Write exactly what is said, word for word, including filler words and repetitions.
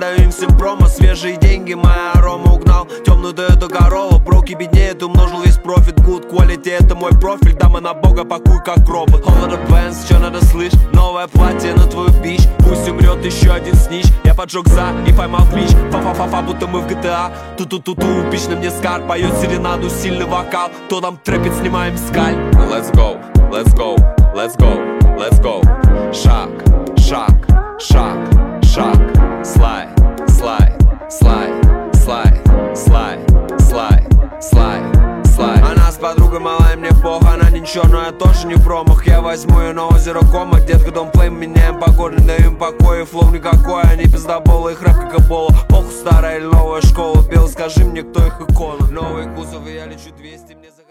даю им всем промо. Свежие деньги, моя арома угнал. Темную Тойоту Короллу, броки беднеет, умножил весь профит. Good quality, это мой профиль. Дама на бога, пакуй как робот. All of the bands, чё надо слышь? Новое платье на твою бич. Пусть умрет еще один снич. Я поджег за и поймал клич. Фа-фа-фа-фа, будто мы в джи ти эй. Ту-ту-ту-ту, пич на мне скар. Поет серенаду, сильный вокал. То там трэпит, снимаем скаль. Let's go, let's go, let's go, let's go. Шаг, шаг, шаг, шаг. Слайд, слайд, слайд, слайд, слайд, слайд, слайд, слайд. Она с подругой малая, мне пох. Она ничего, но я тоже не в промах. Я возьму ее на озеро Кома. Детка, дом плейм, меняем погоду, даем покой. И флоу никакой, они пиздоболы, их рэп как Эбола. Похуй, старая или новая школа. Бел, скажи мне, кто их икона. Новые кузовы, я лечу двести, мне за...